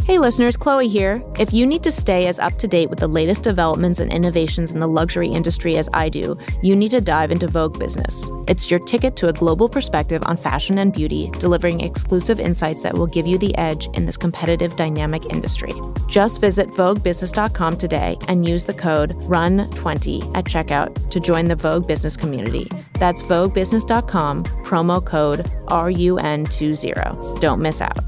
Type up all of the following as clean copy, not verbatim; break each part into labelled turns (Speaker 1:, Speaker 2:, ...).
Speaker 1: Hey listeners, Chloe here. If you need to stay as up to date with the latest developments and innovations in the luxury industry as I do, you need to dive into Vogue Business. It's your ticket to a global perspective on fashion and beauty, delivering exclusive insights that will give you the edge in this competitive, dynamic industry. Just visit VogueBusiness.com today and use the code RUN20 at checkout to join the Vogue Business community. That's VogueBusiness.com, promo code RUN20. Don't miss out.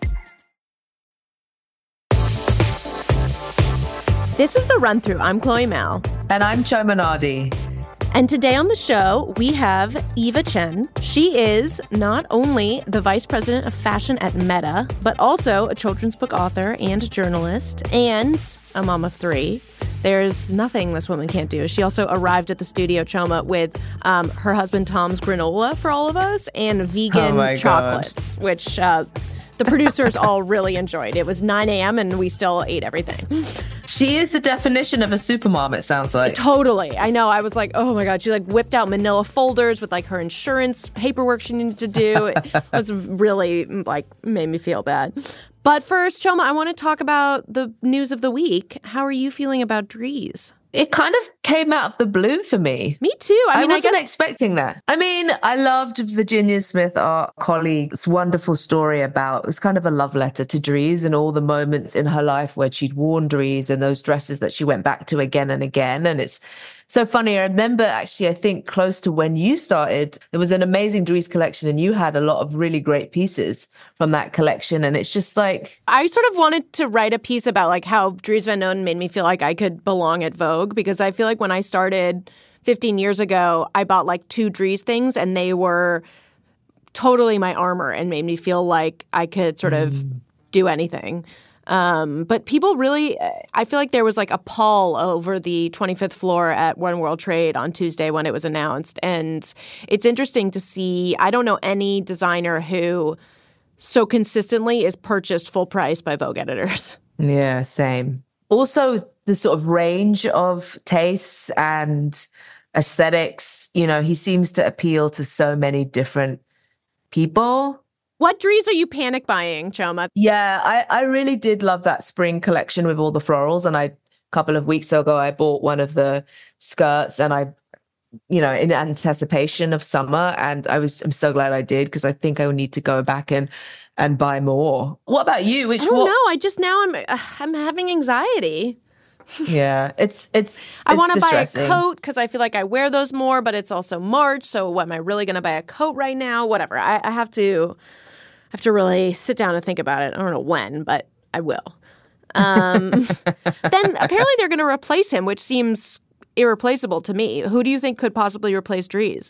Speaker 1: This is The Run Through. I'm Chloe Mal.
Speaker 2: And I'm Choma Nadi.
Speaker 1: And today on the show, we have Eva Chen. She is not only the vice president of fashion at Meta, but also a children's book author and journalist and a mom of three. There's nothing this woman can't do. She also arrived at the studio, Choma, with her husband Tom's granola for all of us and vegan chocolates, which the producers all really enjoyed. It was 9 a.m. and we still ate everything.
Speaker 2: She is the definition of a supermom, it sounds like.
Speaker 1: Totally. I know. I was like, oh my God. She whipped out manila folders with her insurance paperwork she needed to do. It was really made me feel bad. But first, Choma, I want to talk about the news of the week. How are you feeling about Dries?
Speaker 2: It kind of came out of the blue for me.
Speaker 1: Me too.
Speaker 2: I wasn't expecting that. I mean, I loved Virginia Smith, our colleague's wonderful story about, it was kind of a love letter to Dries and all the moments in her life where she'd worn Dries and those dresses that she went back to again and again. And it's so funny. I remember actually, I think close to when you started, there was an amazing Dries collection and you had a lot of really great pieces from that collection. And it's just like,
Speaker 1: I sort of wanted to write a piece about how Dries Van Noten made me feel like I could belong at Vogue, because I feel like when I started 15 years ago, I bought 2 Dries things and they were totally my armor and made me feel like I could sort of do anything. But people really, I feel like there was a pall over the 25th floor at One World Trade on Tuesday when it was announced. And it's interesting to see, I don't know any designer who so consistently is purchased full price by Vogue editors.
Speaker 2: Yeah, same. Also, the sort of range of tastes and aesthetics, he seems to appeal to so many different people.
Speaker 1: What Dries are you panic buying, Choma?
Speaker 2: Yeah, I really did love that spring collection with all the florals. And a couple of weeks ago, I bought one of the skirts and in anticipation of summer. And I'm so glad I did, because I think I will need to go back and buy more. What about you?
Speaker 1: I don't know. I'm having anxiety.
Speaker 2: Yeah, it's
Speaker 1: I want to buy a
Speaker 2: distressing.
Speaker 1: coat because I feel like I wear those more, but it's also March. So what, am I really going to buy a coat right now? Whatever. I have to really sit down and think about it. I don't know when, but I will. Then apparently they're going to replace him, which seems irreplaceable to me. Who do you think could possibly replace Dries?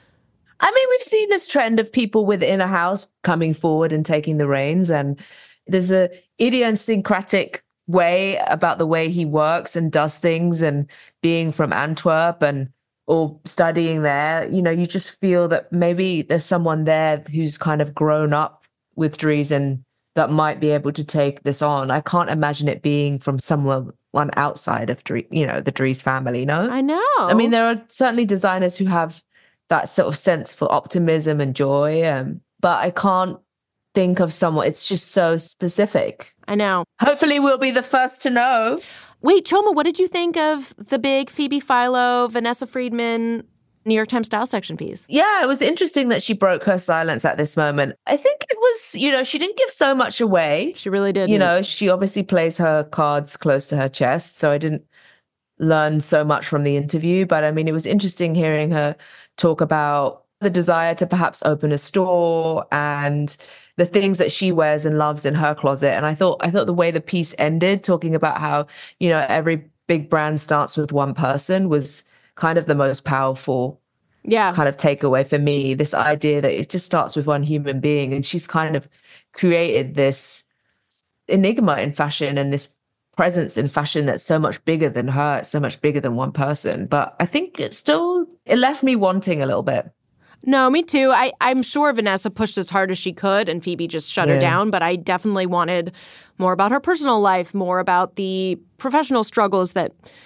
Speaker 2: I mean, we've seen this trend of people within a house coming forward and taking the reins, and there's a idiosyncratic way about the way he works and does things, and being from Antwerp or studying there, you just feel that maybe there's someone there who's kind of grown up with Dries and that might be able to take this on. I can't imagine it being from someone outside of Dries, the Dries family, no?
Speaker 1: I know.
Speaker 2: I mean, there are certainly designers who have that sort of sense for optimism and joy, but I can't think of someone. It's just so specific.
Speaker 1: I know.
Speaker 2: Hopefully we'll be the first to know.
Speaker 1: Wait, Choma, what did you think of the big Phoebe Philo, Vanessa Friedman, New York Times style section piece?
Speaker 2: Yeah, it was interesting that she broke her silence at this moment. I think it was, she didn't give so much away.
Speaker 1: She really didn't.
Speaker 2: She obviously plays her cards close to her chest, so I didn't learn so much from the interview. But I mean, it was interesting hearing her talk about the desire to perhaps open a store and the things that she wears and loves in her closet. And I thought the way the piece ended, talking about how, every big brand starts with one person, was kind of the most powerful kind of takeaway for me. This idea that it just starts with one human being. And she's kind of created this enigma in fashion and this presence in fashion that's so much bigger than her, so much bigger than one person. But I think it left me wanting a little bit.
Speaker 1: No, me too. I'm sure Vanessa pushed as hard as she could and Phoebe just shut her down, but I definitely wanted more about her personal life, more about the professional struggles that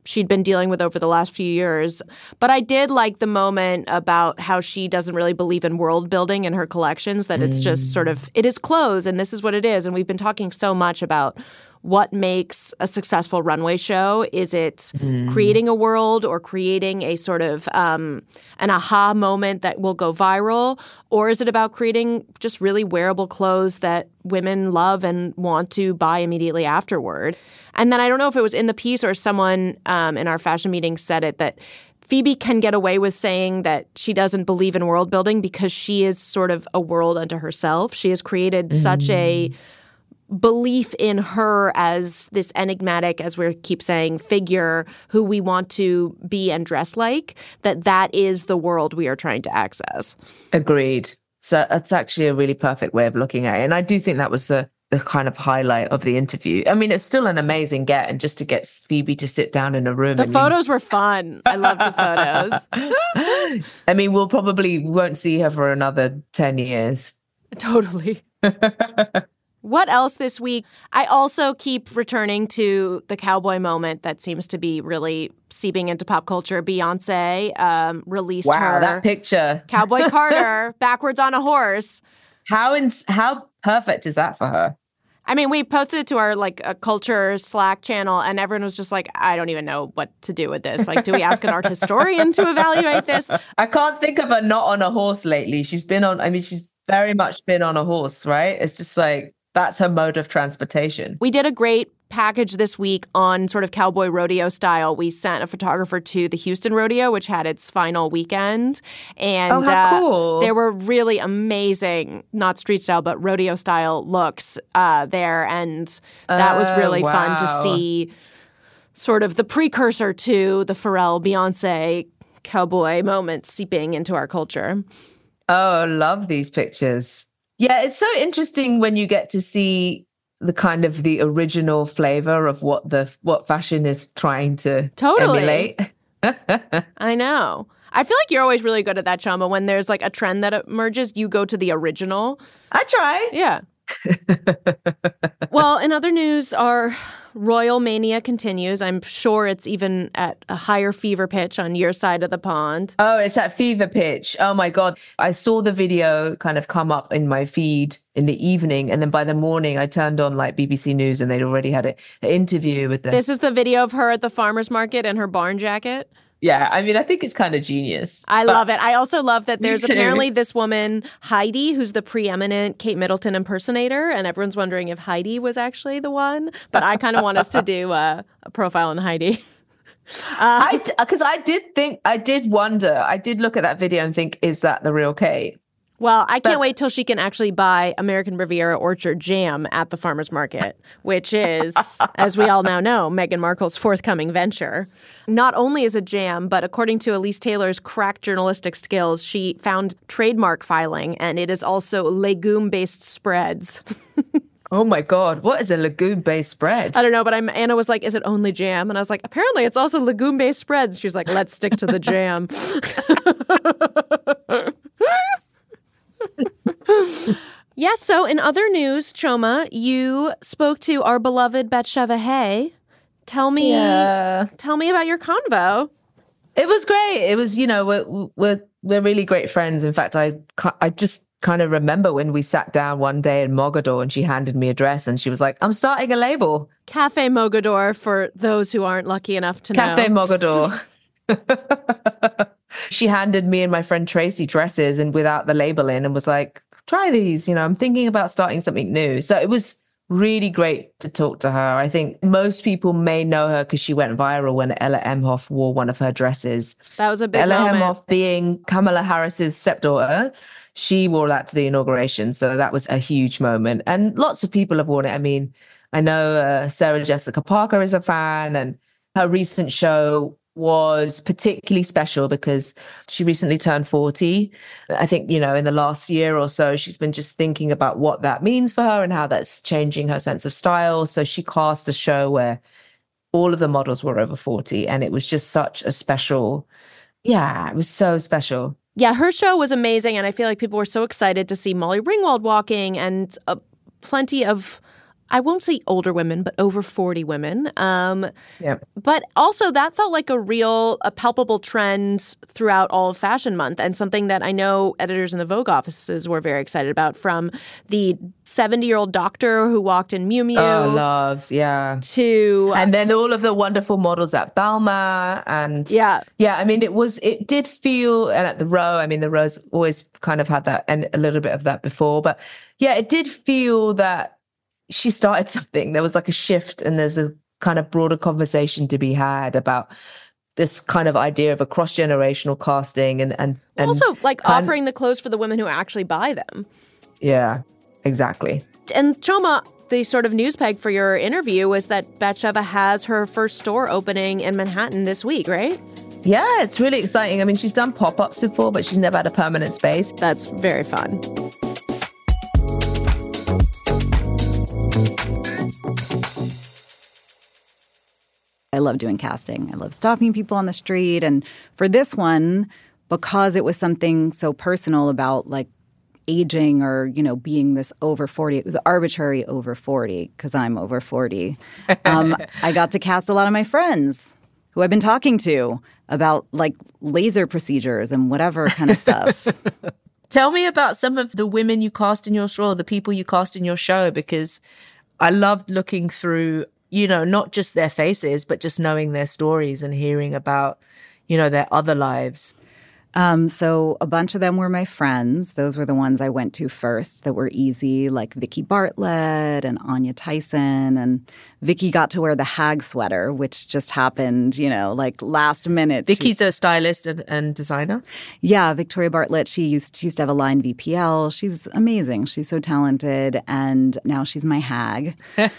Speaker 1: she'd been dealing with over the last few years. But I did like the moment about how she doesn't really believe in world building in her collections, that it's just sort of, it is clothes and this is what it is. And we've been talking so much about what makes a successful runway show. Is it creating a world or creating a sort of an aha moment that will go viral? Or is it about creating just really wearable clothes that women love and want to buy immediately afterward? And then I don't know if it was in the piece or someone in our fashion meeting said it, that Phoebe can get away with saying that she doesn't believe in world building because she is sort of a world unto herself. She has created such a belief in her as this enigmatic, as we keep saying, figure who we want to be and dress like, that is the world we are trying to access.
Speaker 2: Agreed. So it's actually a really perfect way of looking at it. And I do think that was the kind of highlight of the interview. I mean, it's still an amazing get, and just to get Phoebe to sit down in a room.
Speaker 1: The photos were fun. I love the photos.
Speaker 2: I mean, won't see her for another 10 years.
Speaker 1: Totally. What else this week? I also keep returning to the cowboy moment that seems to be really seeping into pop culture. Beyonce released her
Speaker 2: that picture.
Speaker 1: Cowboy Carter backwards on a horse.
Speaker 2: How perfect is that for her?
Speaker 1: I mean, we posted it to our a culture Slack channel, and everyone was just like, I don't even know what to do with this. Like, do we ask an art historian to evaluate this?
Speaker 2: I can't think of her not on a horse lately. She's very much been on a horse, right? It's just like, that's her mode of transportation.
Speaker 1: We did a great package this week on sort of cowboy rodeo style. We sent a photographer to the Houston Rodeo, which had its final weekend. And
Speaker 2: how cool.
Speaker 1: There were really amazing, not street style, but rodeo style looks there. And that was really fun to see, sort of the precursor to the Pharrell Beyonce cowboy moment seeping into our culture.
Speaker 2: Oh, I love these pictures. Yeah, it's so interesting when you get to see the kind of the original flavor of what fashion is trying to emulate.
Speaker 1: I know. I feel like you're always really good at that, Chama. When there's a trend that emerges, you go to the original.
Speaker 2: I try.
Speaker 1: Yeah. Well, in other news, our royal mania continues. I'm sure it's even at a higher fever pitch on your side of the pond.
Speaker 2: Oh, it's at fever pitch. Oh my God. I saw the video kind of come up in my feed in the evening. And then by the morning, I turned on BBC News and they'd already had an interview with them.
Speaker 1: This is the video of her at the farmer's market in her barn jacket.
Speaker 2: Yeah, I mean, I think it's kind of genius.
Speaker 1: I love it. I also love that there's apparently this woman, Heidi, who's the preeminent Kate Middleton impersonator, and everyone's wondering if Heidi was actually the one. But I kind of want us to do a profile on Heidi.
Speaker 2: Because I did wonder, I did look at that video and think, is that the real Kate?
Speaker 1: Well, I can't wait till she can actually buy American Riviera Orchard jam at the farmer's market, which is, as we all now know, Meghan Markle's forthcoming venture. Not only is it jam, but according to Elise Taylor's crack journalistic skills, she found trademark filing, and it is also legume-based spreads.
Speaker 2: Oh my God, what is a legume-based spread?
Speaker 1: I don't know, but Anna was like, is it only jam? And I was like, apparently it's also legume-based spreads. She's like, let's stick to the jam. Yes, so in other news, Choma, you spoke to our beloved Batsheva Hay. Tell me about your convo.
Speaker 2: It was great. It was, we're really great friends. In fact, I just kind of remember when we sat down one day in Mogador and she handed me a dress and she was like, I'm starting a label.
Speaker 1: Cafe Mogador, for those who aren't lucky enough to know.
Speaker 2: Cafe Mogador. She handed me and my friend Tracy dresses and without the label in and was like, try these, I'm thinking about starting something new. So it was really great to talk to her. I think most people may know her because she went viral when Ella Emhoff wore one of her dresses.
Speaker 1: That was a big moment.
Speaker 2: Ella Emhoff being Kamala Harris's stepdaughter, she wore that to the inauguration. So that was a huge moment. And lots of people have worn it. I mean, I know Sarah Jessica Parker is a fan, and her recent show was particularly special because she recently turned 40. I think, in the last year or so, she's been just thinking about what that means for her and how that's changing her sense of style. So she cast a show where all of the models were over 40. And it was just such a special, it was so special.
Speaker 1: Yeah, her show was amazing. And I feel like people were so excited to see Molly Ringwald walking, and plenty of I won't say older women, but over 40 women.
Speaker 2: Yeah.
Speaker 1: But also that felt like a palpable trend throughout all of Fashion Month, and something that I know editors in the Vogue offices were very excited about, from the 70-year-old doctor who walked in Miu Miu.
Speaker 2: Oh, love, yeah.
Speaker 1: And
Speaker 2: then all of the wonderful models at Balmain and
Speaker 1: yeah,
Speaker 2: I mean, it did feel, and at the Row, I mean, the Row's always kind of had that and a little bit of that before, but yeah, it did feel that she started something. There was like a shift, and there's a kind of broader conversation to be had about this kind of idea of a cross-generational casting and
Speaker 1: also like offering the clothes for the women who actually buy them.
Speaker 2: Yeah, exactly.
Speaker 1: And Chioma, the sort of news peg for your interview was that Batsheva has her first store opening in Manhattan this week, right?
Speaker 2: Yeah, it's really exciting. I mean, she's done pop-ups before, but she's never had a permanent space.
Speaker 1: That's very fun.
Speaker 3: I love doing casting. I love stopping people on the street. And for this one, because it was something so personal about like aging or, you know, being this over 40, it was arbitrary over 40 because I'm over 40. I got to cast a lot of my friends who I've been talking to about like laser procedures and whatever kind of stuff.
Speaker 2: Tell me about some of the women you cast in your show, the people you cast in your show, because I loved looking through, you know, not just their faces, but just knowing their stories and hearing about, you know, their other lives.
Speaker 3: So a bunch of them were my friends. Those were the ones I went to first that were easy, like Vicky Bartlett and Anya Tyson. And Vicky got to wear the hag sweater, which just happened, you know, like last minute.
Speaker 2: Vicky's a stylist and designer?
Speaker 3: Yeah, Victoria Bartlett. She used to have a line VPL. She's amazing. She's so talented. And now she's my hag.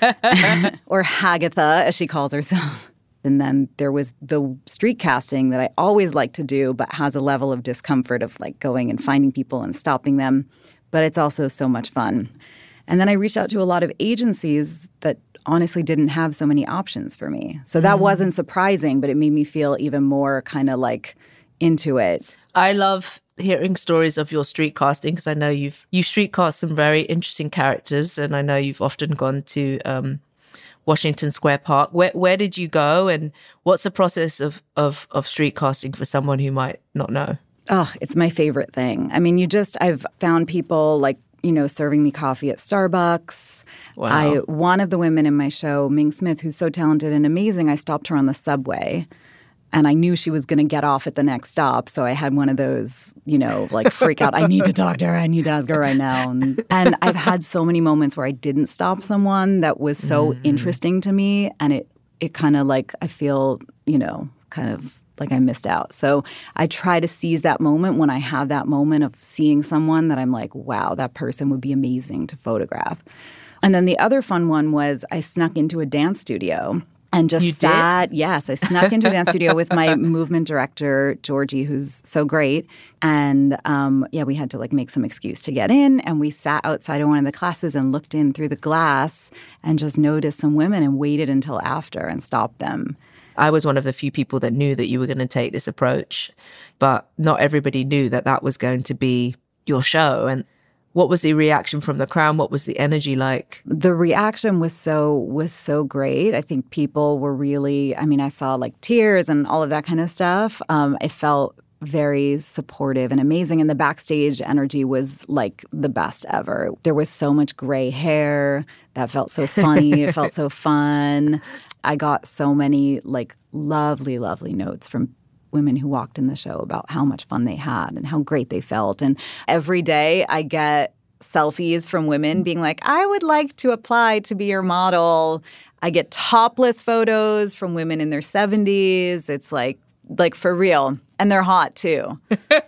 Speaker 3: Or Hagatha, as she calls herself. And then there was the street casting that I always like to do, but has a level of discomfort of like going and finding people and stopping them. But it's also so much fun. And then I reached out to a lot of agencies that honestly didn't have so many options for me. So that wasn't surprising, but it made me feel even more kind of like into it.
Speaker 2: I love hearing stories of your street casting because I know you've street cast some very interesting characters, and I know you've often gone to Washington Square Park. Where did you go, and what's the process of street casting for someone who might not know?
Speaker 3: Oh, it's my favorite thing. I mean, I've found people like, you know, serving me coffee at Starbucks.
Speaker 2: Wow.
Speaker 3: One of the women in my show, Ming Smith, who's so talented and amazing, I stopped her on the subway. And I knew she was going to get off at the next stop. So I had one of those, you know, like freak out. I need to talk to her. I need to ask her right now. And I've had so many moments where I didn't stop someone that was so interesting to me. And it kind of like, I feel, you know, kind of like I missed out. So I try to seize that moment when I have that moment of seeing someone that I'm like, wow, that person would be amazing to photograph. And then the other fun one was I snuck into a dance studio. And just sat. Yes, I snuck into a dance studio with my movement director, Georgie, who's so great. And we had to like make some excuse to get in. And we sat outside of one of the classes and looked in through the glass and just noticed some women and waited until after and stopped them.
Speaker 2: I was one of the few people that knew that you were going to take this approach, but not everybody knew that that was going to be your show. And what was the reaction from the crowd? What was the energy like?
Speaker 3: The reaction was so great. I think people were really, I mean, I saw like tears and all of that kind of stuff. It felt very supportive and amazing. And the backstage energy was like the best ever. There was so much gray hair. That felt so funny. It felt so fun. I got so many like lovely, lovely notes from women who walked in the show about how much fun they had and how great they felt. And every day I get selfies from women being like, I would like to apply to be your model. I get topless photos from women in their 70s. It's like for real. And they're hot too.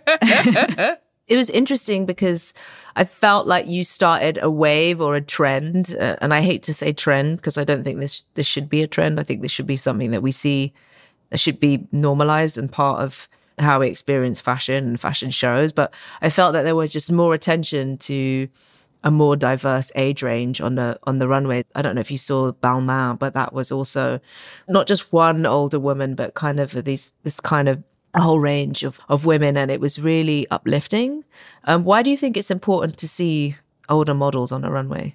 Speaker 2: It was interesting because I felt like you started a wave or a trend. And I hate to say trend because I don't think this should be a trend. I think this should be something that we see that should be normalized and part of how we experience fashion and fashion shows. But I felt that there was just more attention to a more diverse age range on the runway. I don't know if you saw Balmain, but that was also not just one older woman, but kind of this kind of a whole range of women. And it was really uplifting. Why do you think it's important to see older models on a runway?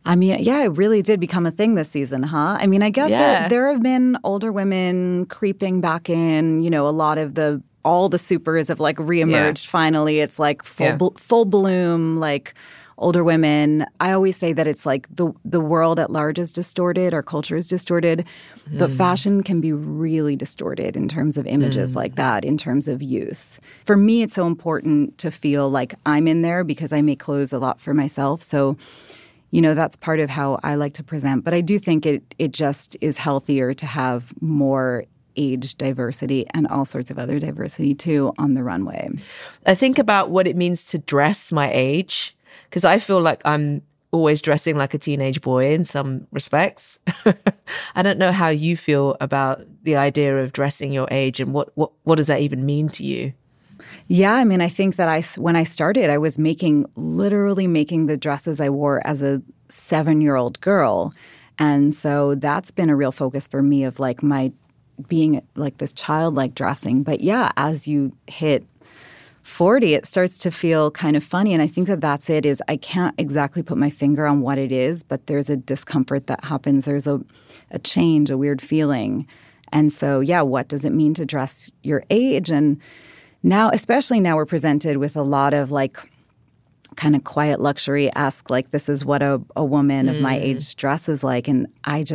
Speaker 3: I mean, yeah, it really did become a thing this season, huh? I mean, I guess that there have been older women creeping back in, you know, a lot of all the supers have like reemerged finally. It's like full bloom, like older women. I always say that it's like the world at large is distorted, our culture is distorted, but fashion can be really distorted in terms of images like that, in terms of youth. For me, it's so important to feel like I'm in there because I make clothes a lot for myself. So, you know, that's part of how I like to present. But I do think it just is healthier to have more age diversity and all sorts of other diversity, too, on the runway.
Speaker 2: I think about what it means to dress my age, because I feel like I'm always dressing like a teenage boy in some respects. I don't know how you feel about the idea of dressing your age and what does that even mean to you?
Speaker 3: Yeah, I mean, I think that when I started, I was literally making the dresses I wore as a 7-year-old girl. And so that's been a real focus for me of like my being like this childlike dressing. But yeah, as you hit 40, it starts to feel kind of funny. And I think that that's it, is I can't exactly put my finger on what it is, but there's a discomfort that happens. There's a change, a weird feeling. And so, yeah, what does it mean to dress your age? And now, especially now, we're presented with a lot of like kind of quiet luxury-esque, like this is what a woman of my age dresses like. And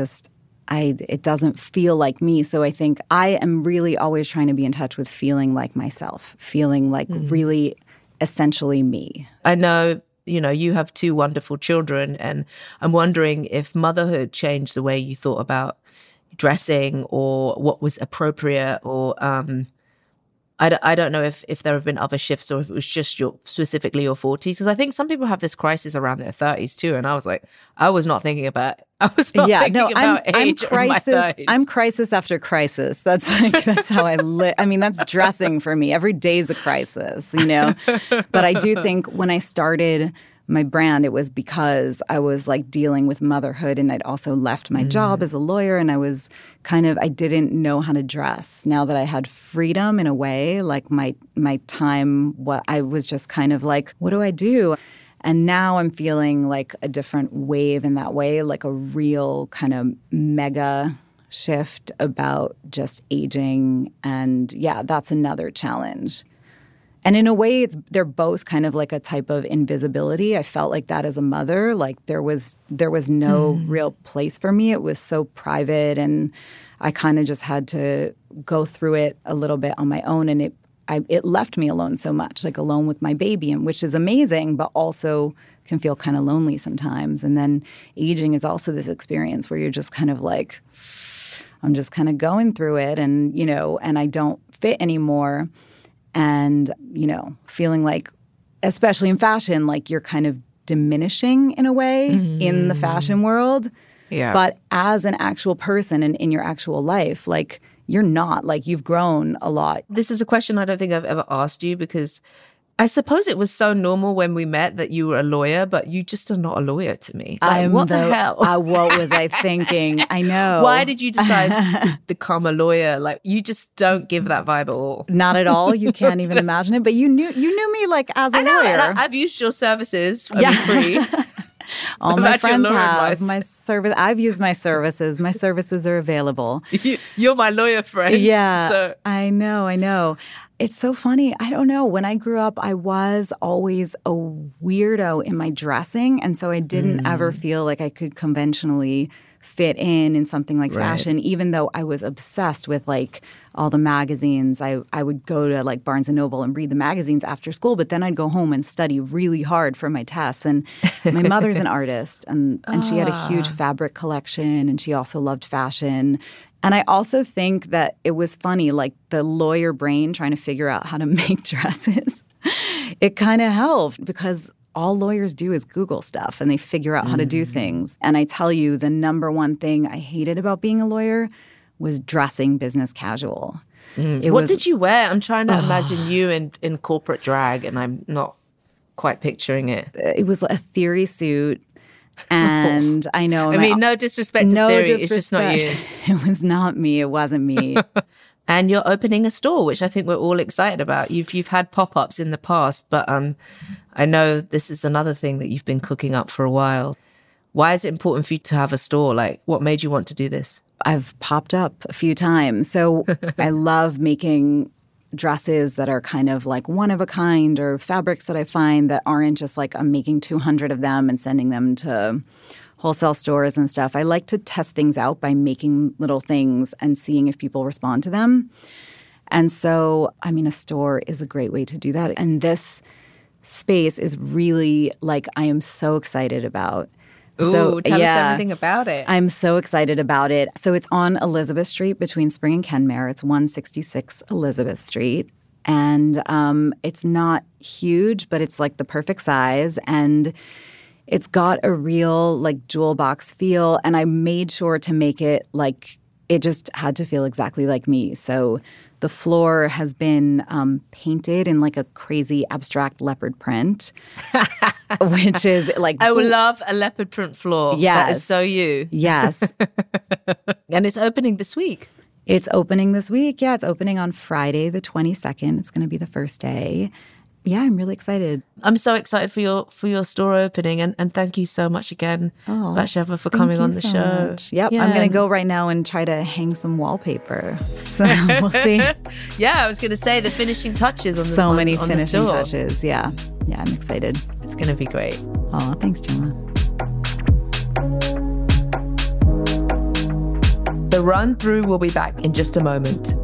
Speaker 3: it doesn't feel like me. So I think I am really always trying to be in touch with feeling like myself, feeling like really essentially me.
Speaker 2: I know, you know, you have 2 wonderful children, and I'm wondering if motherhood changed the way you thought about dressing or what was appropriate, or I don't know if there have been other shifts or if it was just specifically your 40s. Because I think some people have this crisis around their 30s too. And I was like, I was not thinking about age
Speaker 3: I'm
Speaker 2: in my 30s.
Speaker 3: I'm crisis after crisis. That's how I live. I mean, that's dressing for me. Every day is a crisis, you know. But I do think when I started my brand, it was because I was like dealing with motherhood, and I'd also left my job as a lawyer, and I didn't know how to dress. Now that I had freedom in a way, like my time, I was just kind of like, what do I do? And now I'm feeling like a different wave in that way, like a real kind of mega shift about just aging. And yeah, that's another challenge. And in a way, they're both kind of like a type of invisibility. I felt like that as a mother. Like there was no real place for me. It was so private, and I kind of just had to go through it a little bit on my own. And it left me alone so much, like alone with my baby, and which is amazing, but also can feel kind of lonely sometimes. And then aging is also this experience where you're just kind of like, I'm just kind of going through it, and you know, and I don't fit anymore. And, you know, feeling like, especially in fashion, like you're kind of diminishing in a way in the fashion world. Yeah. But as an actual person and in your actual life, like you're not, like you've grown a lot.
Speaker 2: This is a question I don't think I've ever asked you, because I suppose it was so normal when we met that you were a lawyer, but you just are not a lawyer to me. Like, what the hell?
Speaker 3: What was I thinking? I know.
Speaker 2: Why did you decide to become a lawyer? Like, you just don't give that vibe at all.
Speaker 3: Not at all. You can't even imagine it. But you knew me like as a lawyer.
Speaker 2: I've used your services. Free.
Speaker 3: All my friends have my service. I've used my services. My services are available.
Speaker 2: You're my lawyer friend.
Speaker 3: Yeah,
Speaker 2: so.
Speaker 3: I know. It's so funny. I don't know. When I grew up, I was always a weirdo in my dressing. And so I didn't ever feel like I could conventionally fit in something like fashion, even though I was obsessed with like all the magazines. I would go to like Barnes & Noble and read the magazines after school, but then I'd go home and study really hard for my tests. And my mother's an artist, and she had a huge fabric collection, and she also loved fashion. And I also think that it was funny, like the lawyer brain trying to figure out how to make dresses. It kind of helped, because all lawyers do is Google stuff and they figure out how to do things. And I tell you, the number one thing I hated about being a lawyer was dressing business casual.
Speaker 2: What did you wear? I'm trying to imagine you in corporate drag, and I'm not quite picturing it.
Speaker 3: It was a theory suit. And I know.
Speaker 2: I mean, no disrespect to theory. It's just not you.
Speaker 3: It was not me. It wasn't me.
Speaker 2: And you're opening a store, which I think we're all excited about. You've had pop-ups in the past, but I know this is another thing that you've been cooking up for a while. Why is it important for you to have a store? Like, what made you want to do this?
Speaker 3: I've popped up a few times. So I love making dresses that are kind of like one of a kind, or fabrics that I find that aren't just like I'm making 200 of them and sending them to wholesale stores and stuff. I like to test things out by making little things and seeing if people respond to them. And so, I mean, a store is a great way to do that. And this space is really like I am so excited about.
Speaker 2: Ooh, tell us everything about it.
Speaker 3: I'm so excited about it. So it's on Elizabeth Street between Spring and Kenmare. It's 166 Elizabeth Street. And it's not huge, but it's like the perfect size. And it's got a real like jewel box feel. And I made sure to make it like it just had to feel exactly like me. So the floor has been painted in like a crazy abstract leopard print, which is like...
Speaker 2: I would love a leopard print floor.
Speaker 3: Yes.
Speaker 2: That is so you.
Speaker 3: Yes.
Speaker 2: And it's opening this week.
Speaker 3: It's opening this week. Yeah, it's opening on Friday the 22nd. It's going to be the first day. Yeah, I'm really excited.
Speaker 2: I'm so excited for your store opening, and thank you so much again, Batsheva, for coming on the show.
Speaker 3: Much. Yep, yeah. I'm going to go right now and try to hang some wallpaper. So we'll see.
Speaker 2: Yeah, I was going to say the finishing touches on the
Speaker 3: so many
Speaker 2: on
Speaker 3: finishing
Speaker 2: the store.
Speaker 3: touches. Yeah, I'm excited.
Speaker 2: It's going to be great.
Speaker 3: Oh, thanks, Gemma.
Speaker 2: The Run Through will be back in just a moment.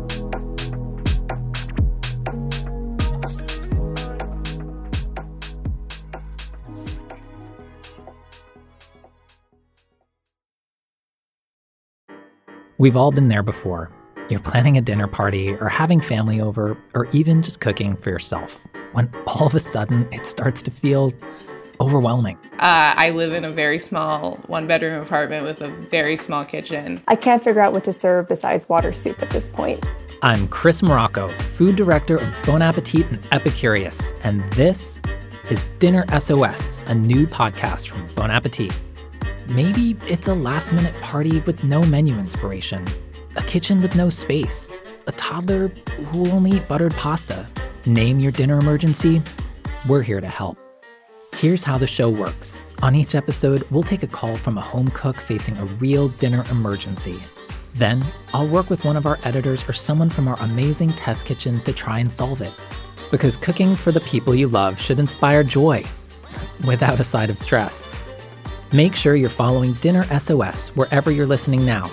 Speaker 4: We've all been there before. You're planning a dinner party or having family over, or even just cooking for yourself, when all of a sudden it starts to feel overwhelming.
Speaker 5: I live in a very small one-bedroom apartment with a very small kitchen.
Speaker 6: I can't figure out what to serve besides water soup at this point.
Speaker 4: I'm Chris Morocco, food director of Bon Appetit and Epicurious, and this is Dinner SOS, a new podcast from Bon Appetit. Maybe it's a last-minute party with no menu inspiration, a kitchen with no space, a toddler who will only eat buttered pasta. Name your dinner emergency. We're here to help. Here's how the show works. On each episode, we'll take a call from a home cook facing a real dinner emergency. Then, I'll work with one of our editors or someone from our amazing test kitchen to try and solve it. Because cooking for the people you love should inspire joy, without a side of stress. Make sure you're following Dinner SOS wherever you're listening now.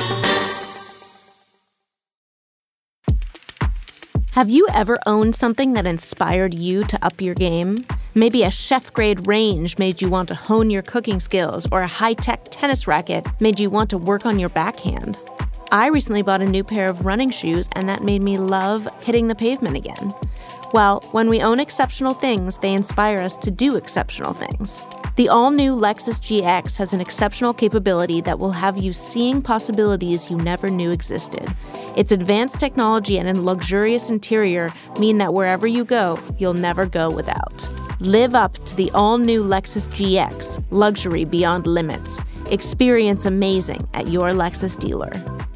Speaker 1: Have you ever owned something that inspired you to up your game? Maybe a chef-grade range made you want to hone your cooking skills, or a high-tech tennis racket made you want to work on your backhand. I recently bought a new pair of running shoes, and that made me love hitting the pavement again. Well, when we own exceptional things, they inspire us to do exceptional things. The all-new Lexus GX has an exceptional capability that will have you seeing possibilities you never knew existed. Its advanced technology and a luxurious interior mean that wherever you go, you'll never go without. Live up to the all-new Lexus GX, luxury beyond limits. Experience amazing at your Lexus dealer.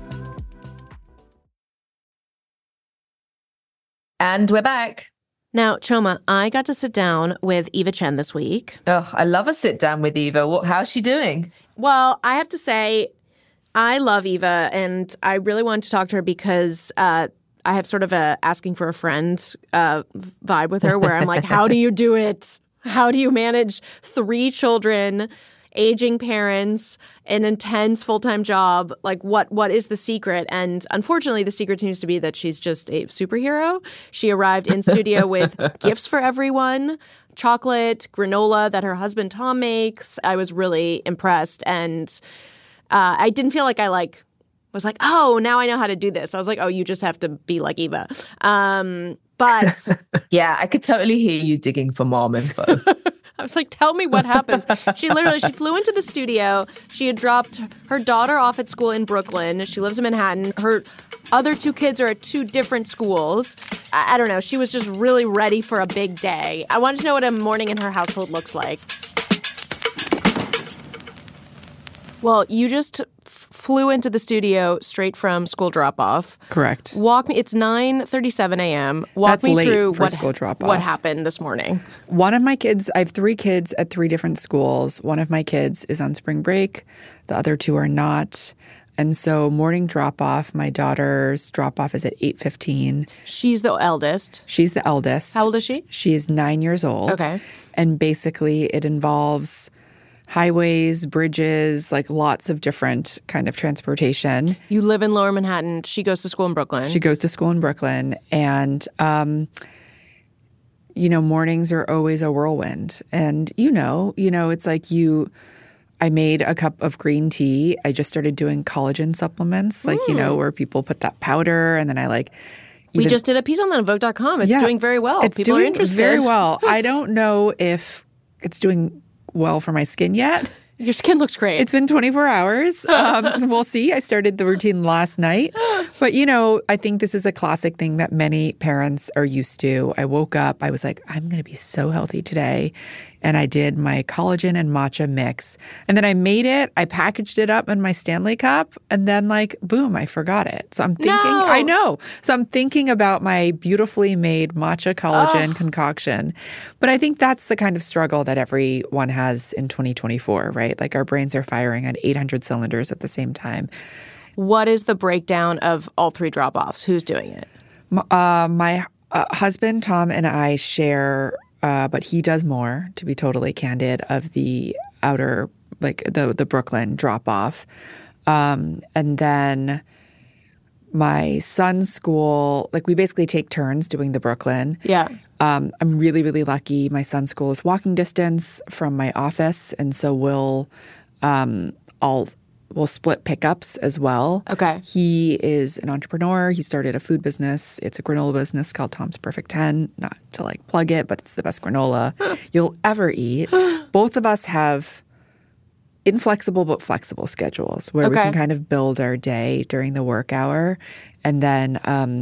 Speaker 2: And we're back.
Speaker 1: Now, Chioma, I got to sit down with Eva Chen this week.
Speaker 2: Oh, I love a sit down with Eva. How's she doing?
Speaker 1: Well, I have to say, I love Eva, and I really wanted to talk to her because I have sort of a asking for a friend vibe with her, where I'm like, how do you do it? How do you manage 3 children, aging parents, an intense full-time job? Like, what is the secret? And unfortunately, the secret seems to be that she's just a superhero. She arrived in studio with gifts for everyone, chocolate, granola that her husband Tom makes. I was really impressed, and I didn't feel like I was like, oh, now I know how to do this. I was like, oh, you just have to be like Eva. But
Speaker 2: yeah, I could totally hear you digging for mom info.
Speaker 1: I was like, tell me what happens. She flew into the studio. She had dropped her daughter off at school in Brooklyn. She lives in Manhattan. Her other 2 kids are at 2 different schools. I don't know. She was just really ready for a big day. I wanted to know what a morning in her household looks like. Well, you just flew into the studio straight from school drop-off.
Speaker 7: Correct.
Speaker 1: Walk me. It's 9:37 a.m. Walk
Speaker 7: That's
Speaker 1: me
Speaker 7: late
Speaker 1: through
Speaker 7: for school drop-off.
Speaker 1: what happened this morning.
Speaker 7: One of my kids, I have 3 kids at 3 different schools. One of my kids is on spring break. The other 2 are not. And so morning drop-off, my daughter's drop-off is at 8:15.
Speaker 1: She's the eldest.
Speaker 7: She's the eldest.
Speaker 1: How old is she?
Speaker 7: She is 9 years old.
Speaker 1: Okay.
Speaker 7: And basically it involves highways, bridges, like lots of different kind of transportation.
Speaker 1: You live in Lower Manhattan. She goes to school in Brooklyn.
Speaker 7: She goes to school in Brooklyn. And, mornings are always a whirlwind. And, it's like I made a cup of green tea. I just started doing collagen supplements, where people put that powder and then I
Speaker 1: we just did a piece on that on Vogue.com. It's doing very well. People are interested.
Speaker 7: Very well. I don't know if it's doing well for my skin yet.
Speaker 1: Your skin looks great.
Speaker 7: It's been 24 hours. We'll see. I started the routine last night. But, I think this is a classic thing that many parents are used to. I woke up. I was like, I'm going to be so healthy today. And I did my collagen and matcha mix. And then I made it. I packaged it up in my Stanley cup. And then boom, I forgot it. So I'm thinking,
Speaker 1: No.
Speaker 7: I know. So I'm thinking about my beautifully made matcha collagen concoction. But I think that's the kind of struggle that everyone has in 2024, right? Like our brains are firing on 800 cylinders at the same time.
Speaker 1: What is the breakdown of all 3 drop-offs? Who's doing it?
Speaker 7: My husband, Tom, and I share, but he does more, to be totally candid, of the outer, the Brooklyn drop-off. And then my son's school, we basically take turns doing the Brooklyn.
Speaker 1: Yeah.
Speaker 7: I'm really, really lucky. My son's school is walking distance from my office, and so we'll split pickups as well.
Speaker 1: Okay.
Speaker 7: He is an entrepreneur. He started a food business. It's a granola business called Tom's Perfect 10. Not to plug it, but it's the best granola you'll ever eat. Both of us have inflexible but flexible schedules where we can kind of build our day during the work hour. And then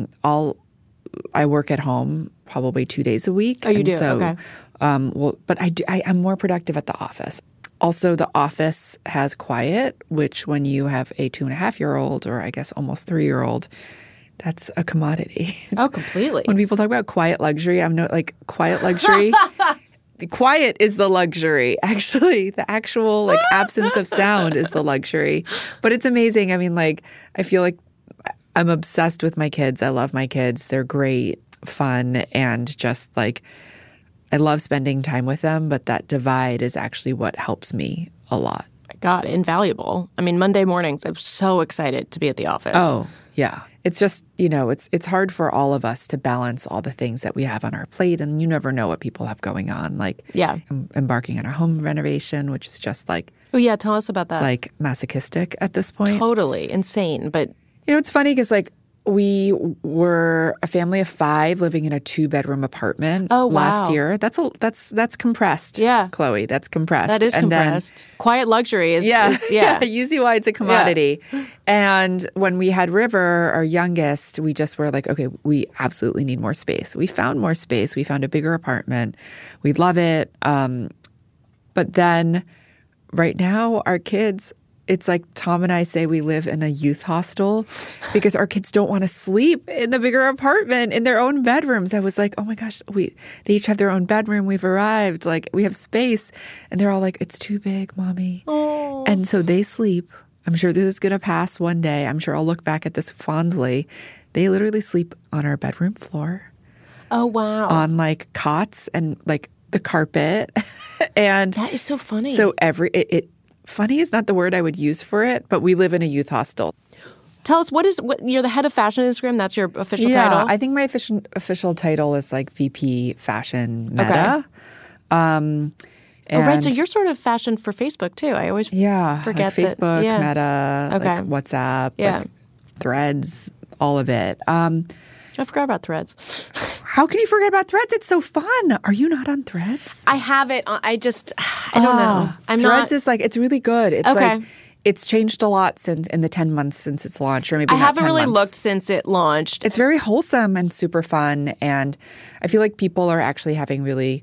Speaker 7: I work at home probably 2 days a week.
Speaker 1: Oh, you do?
Speaker 7: So,
Speaker 1: okay.
Speaker 7: But I'm more productive at the office. Also, the office has quiet, which when you have a 2.5-year-old or I guess almost 3-year-old, that's a commodity.
Speaker 1: Oh, completely.
Speaker 7: When people talk about quiet luxury, I'm not quiet luxury. Quiet is the luxury. Actually, the actual absence of sound is the luxury. But it's amazing. I mean, I feel like I'm obsessed with my kids. I love my kids. They're great, fun, and just I love spending time with them, but that divide is actually what helps me a lot.
Speaker 1: God, invaluable. I mean, Monday mornings, I'm so excited to be at the office.
Speaker 7: Oh, yeah. It's just, it's hard for all of us to balance all the things that we have on our plate, and you never know what people have going on. Embarking on a home renovation, which is just
Speaker 1: oh, yeah, tell us about that.
Speaker 7: Masochistic at this point.
Speaker 1: Totally insane. But,
Speaker 7: it's funny because we were a family of 5 living in a 2-bedroom apartment last year. That's compressed.
Speaker 1: Yeah.
Speaker 7: Chloe, that's compressed.
Speaker 1: That is compressed. Quiet luxury is
Speaker 7: usually why it's a commodity. Yeah. And when we had River, our youngest, we just were okay, we absolutely need more space. We found more space. We found a bigger apartment. We love it. But then right now, our kids, it's Tom and I say we live in a youth hostel because our kids don't want to sleep in the bigger apartment in their own bedrooms. I was like, oh my gosh, they each have their own bedroom. We've arrived. We have space. And they're all it's too big, Mommy.
Speaker 1: Oh.
Speaker 7: And so they sleep. I'm sure this is going to pass one day. I'm sure I'll look back at this fondly. They literally sleep on our bedroom floor.
Speaker 1: Oh, wow.
Speaker 7: On cots and the carpet. And
Speaker 1: that is so funny.
Speaker 7: So funny is not the word I would use for it, but we live in a youth hostel.
Speaker 1: Tell us, you're the head of fashion Instagram? That's your official title?
Speaker 7: Yeah, I think my official title is VP Fashion Meta. Okay.
Speaker 1: Right, so you're sort of fashion for Facebook too. I always forget
Speaker 7: Facebook,
Speaker 1: that.
Speaker 7: Meta, WhatsApp, Threads, all of it.
Speaker 1: I forgot about Threads.
Speaker 7: How can you forget about Threads? It's so fun. Are you not on Threads?
Speaker 1: I have it. I don't know.
Speaker 7: Threads is it's really good. It's it's changed a lot in the 10 months since its launch, or maybe
Speaker 1: I
Speaker 7: not
Speaker 1: haven't
Speaker 7: 10
Speaker 1: really
Speaker 7: months.
Speaker 1: looked since it launched.
Speaker 7: It's very wholesome and super fun, and I feel like people are actually having really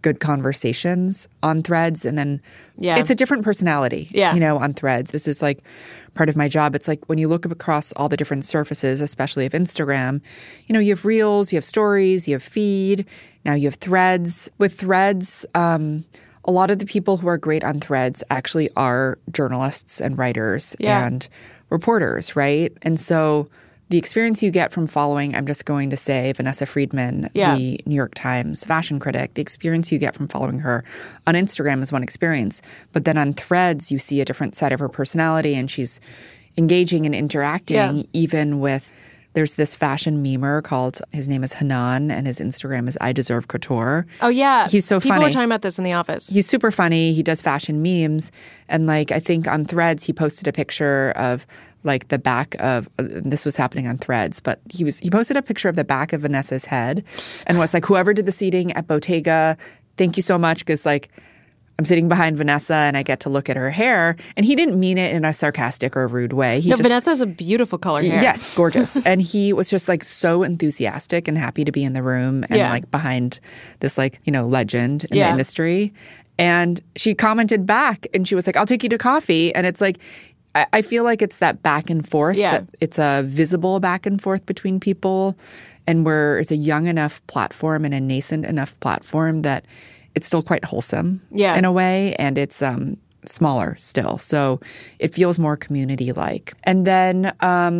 Speaker 7: good conversations on Threads. And then it's a different personality, on Threads. This is like part of my job. It's like when you look across all the different surfaces, especially of Instagram, you have Reels, you have Stories, you have Feed, now you have Threads. With Threads, a lot of the people who are great on Threads actually are journalists and writers and reporters, right? And so the experience you get from following, I'm just going to say, Vanessa Friedman, the New York Times fashion critic, the experience you get from following her on Instagram is one experience. But then on Threads, you see a different side of her personality, and she's engaging and interacting even with – there's this fashion memer called – his name is Hanan, and his Instagram is I Deserve Couture.
Speaker 1: Oh, yeah.
Speaker 7: He's so funny.
Speaker 1: People were talking about this in the office.
Speaker 7: He's super funny. He does fashion memes. And I think on Threads, he posted a picture of – the back of this was happening on Threads, but he posted a picture of the back of Vanessa's head and was like, whoever did the seating at Bottega, thank you so much, because I'm sitting behind Vanessa and I get to look at her hair. And he didn't mean it in a sarcastic or rude way.
Speaker 1: Vanessa has a beautiful color hair.
Speaker 7: Yes, gorgeous. And he was just so enthusiastic and happy to be in the room and behind this legend in the industry. And she commented back and she was like, I'll take you to coffee. And it's I feel like it's that back and forth. That it's a visible back and forth between people. And it's a young enough platform and a nascent enough platform that it's still quite wholesome in a way. And it's smaller still. So it feels more community-like. And then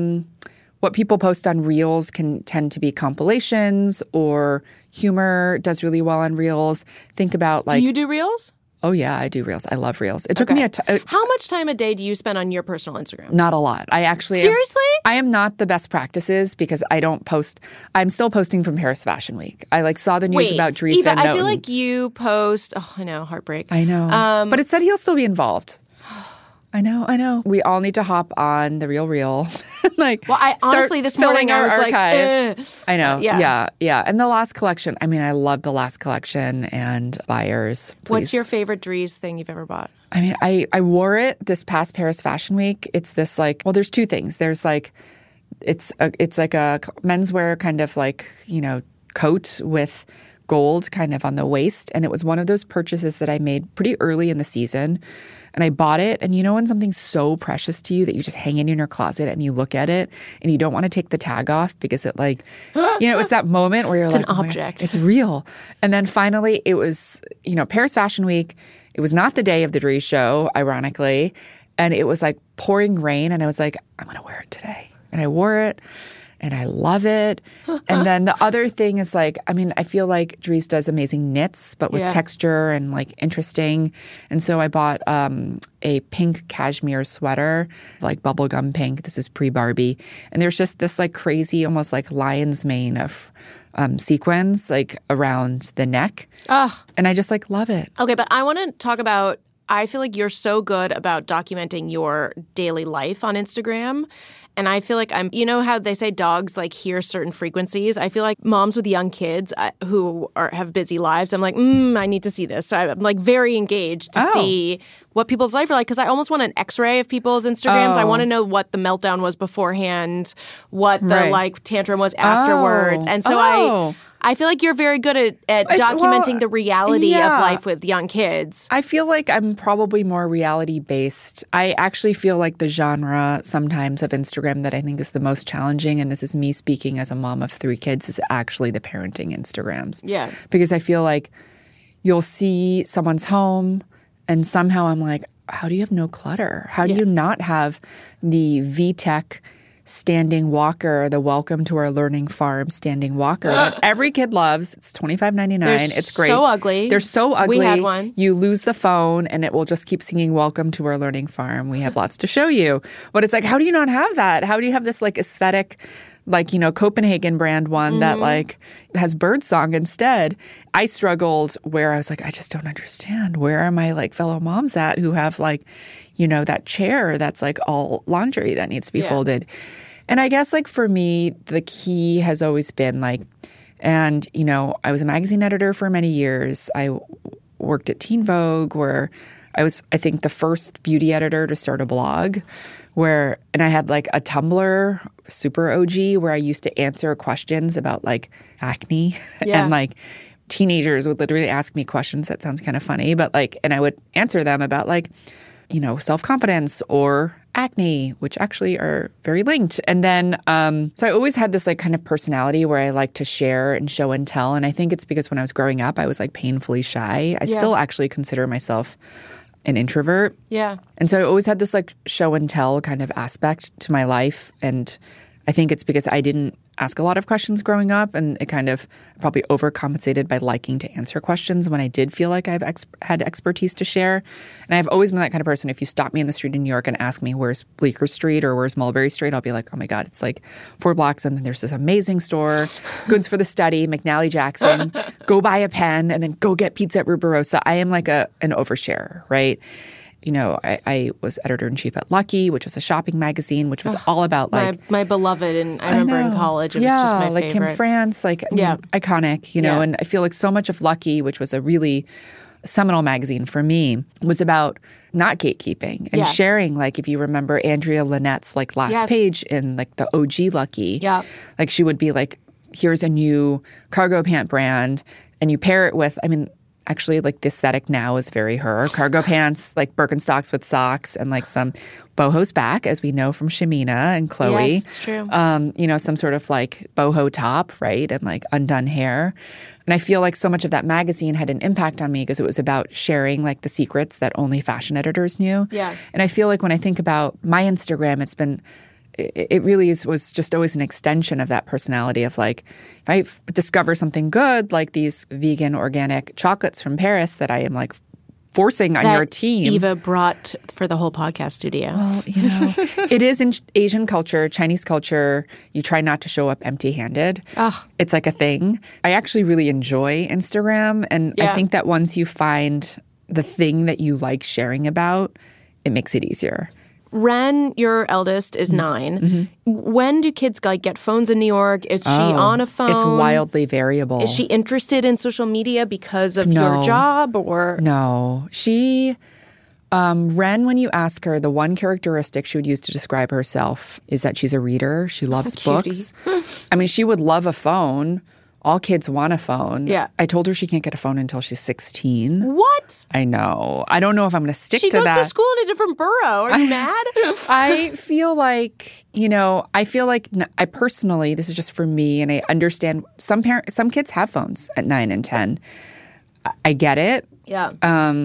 Speaker 7: what people post on Reels can tend to be compilations, or humor does really well on Reels. Think about
Speaker 1: Do you do Reels?
Speaker 7: Oh, yeah, I do Reels. I love Reels. It took me
Speaker 1: How much time a day do you spend on your personal Instagram?
Speaker 7: Not a lot. I actually
Speaker 1: Seriously?
Speaker 7: I am not the best practices because I don't post. I'm still posting from Paris Fashion Week. I saw the news about Dries Van Noten.
Speaker 1: I feel like you post. Oh, I know, heartbreak.
Speaker 7: I know. But it said he'll still be involved. I know. We all need to hop on the Real.
Speaker 1: Honestly, this morning I was
Speaker 7: archive.
Speaker 1: like,
Speaker 7: I know. Yeah. And the last collection. I mean, I love the last collection and buyers. Please.
Speaker 1: What's your favorite Dries thing you've ever bought?
Speaker 7: I mean, I wore it this past Paris Fashion Week. It's this there's two things. There's it's like a menswear kind of coat with gold kind of on the waist. And it was one of those purchases that I made pretty early in the season. And I bought it. And when something's so precious to you that you just hang it in your closet and you look at it and you don't want to take the tag off because it it's that moment where you're
Speaker 1: it's an object.
Speaker 7: It's real. And then finally it was, Paris Fashion Week. It was not the day of the Dries show, ironically. And it was pouring rain. And I was like, I'm going to wear it today. And I wore it. And I love it. And then the other thing is I feel like Dries does amazing knits, but with texture and interesting. And so I bought a pink cashmere sweater, bubblegum pink. This is pre-Barbie. And there's just this crazy, almost lion's mane of sequins around the neck. And I just love it.
Speaker 1: Okay, but I want to talk about, I feel like you're so good about documenting your daily life on Instagram. And I feel like how they say dogs hear certain frequencies? I feel like moms with young kids who have busy lives, I'm like, I need to see this. So I'm very engaged to see what people's life are like, because I almost want an x-ray of people's Instagrams. I want to know what the meltdown was beforehand, what the tantrum was afterwards. And so I feel like you're very good at documenting the reality of life with young kids.
Speaker 7: I feel like I'm probably more reality-based. I actually feel like the genre sometimes of Instagram that I think is the most challenging, and this is me speaking as a mom of 3 kids, is actually the parenting Instagrams.
Speaker 1: Yeah.
Speaker 7: Because I feel like you'll see someone's home, and somehow I'm like, how do you have no clutter? How do you not have the VTech standing walker, the Welcome to Our Learning Farm standing walker that every kid loves? It's $25.99. It's great.
Speaker 1: So ugly.
Speaker 7: They're so ugly.
Speaker 1: We had one.
Speaker 7: You lose the phone and it will just keep singing Welcome to Our Learning Farm. We have lots to show you. But it's how do you not have that? How do you have this aesthetic Copenhagen brand one that has birdsong instead? I struggled where I was I just don't understand. Where are my fellow moms at who have that chair that's all laundry that needs to be folded? And I guess for me, the key has always been and I was a magazine editor for many years. I worked at Teen Vogue, where I was, I think, the first beauty editor to start a blog, and I had a Tumblr, super OG, where I used to answer questions about acne and teenagers would literally ask me questions. That sounds kind of funny, but like, and I would answer them about like, you know, self-confidence or acne, which actually are very linked. And then, so I always had this like kind of personality where I like to share and show and tell. And I think it's because when I was growing up, I was like painfully shy. I still actually consider myself an introvert.
Speaker 1: Yeah.
Speaker 7: And so I always had this like show and tell kind of aspect to my life. And I think it's because I didn't ask a lot of questions growing up, and it kind of probably overcompensated by liking to answer questions when I did feel like I've had expertise to share. And I've always been that kind of person. If you stop me in the street in New York and ask me where's Bleecker Street or where's Mulberry Street, I'll be like, oh my God, it's like 4 blocks and then there's this amazing store, Goods for the Study, McNally Jackson, go buy a pen and then go get pizza at Ruberosa. I am like an oversharer, right? You know, I was editor-in-chief at Lucky, which was a shopping magazine, which was all about like
Speaker 1: my beloved. And I remember in college, it was just my
Speaker 7: like
Speaker 1: favorite.
Speaker 7: Kim France, like iconic, you know. And I feel like so much of Lucky, which was a really seminal magazine for me, was about not gatekeeping and sharing. Like if you remember Andrea Lynette's like last page in like the OG Lucky, like she would be like, here's a new cargo pant brand, and you pair it with, I mean, actually, like the aesthetic now is very her. Cargo pants, like Birkenstocks with socks, and like some boho back, as we know from Shamina and Chloe.
Speaker 1: Yes, it's true.
Speaker 7: You know, some sort of like boho top, right? And like undone hair. And I feel like so much of that magazine had an impact on me because it was about sharing like the secrets that only fashion editors knew.
Speaker 1: Yeah.
Speaker 7: And I feel like when I think about my Instagram, it really was just always an extension of that personality of like, if I discover something good, like these vegan organic chocolates from Paris that I am like forcing on your team.
Speaker 1: Eva brought for the whole podcast studio.
Speaker 7: Well, you know, it is in Asian culture, Chinese culture, you try not to show up empty-handed. It's like a thing. I actually really enjoy Instagram. And I think that once you find the thing that you like sharing about, it makes it easier.
Speaker 1: Ren, your eldest, is 9. When do kids like get phones in New York? Is she on a phone?
Speaker 7: It's wildly variable.
Speaker 1: Is she interested in social media because of your job or?
Speaker 7: No. She, Ren, when you ask her, the one characteristic she would use to describe herself is that she's a reader. She loves books. I mean, she would love a phone. All kids want a phone.
Speaker 1: Yeah.
Speaker 7: I told her she can't get a phone until she's 16.
Speaker 1: What?
Speaker 7: I know. I don't know if I'm going to stick to that.
Speaker 1: She goes to school in a different borough. Are you mad?
Speaker 7: I feel like, you know, I personally, this is just for me, and I understand some kids have phones at 9 and 10. I get it.
Speaker 1: Yeah.